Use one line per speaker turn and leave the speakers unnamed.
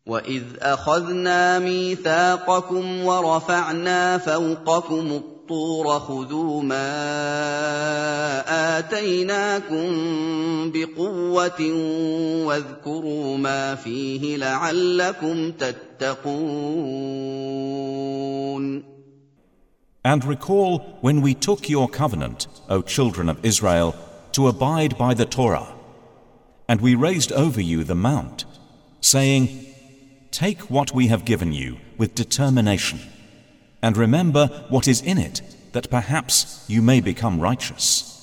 وَإِذْ أَخَذْنَا مِيثَاقَكُمْ وَرَفَعْنَا فَوْقَكُمُ الطُّورَ خُذُوا مَا آتَيْنَاكُم بِقُوَّةٍ وَاذْكُرُوا مَا فِيهِ لَعَلَّكُمْ تَتَّقُونَ.
And recall when we took your covenant, O children of Israel, to abide by the Torah, and we raised over you the mount, saying, Take what we have given you with determination, and remember what is in it, that perhaps you may become righteous.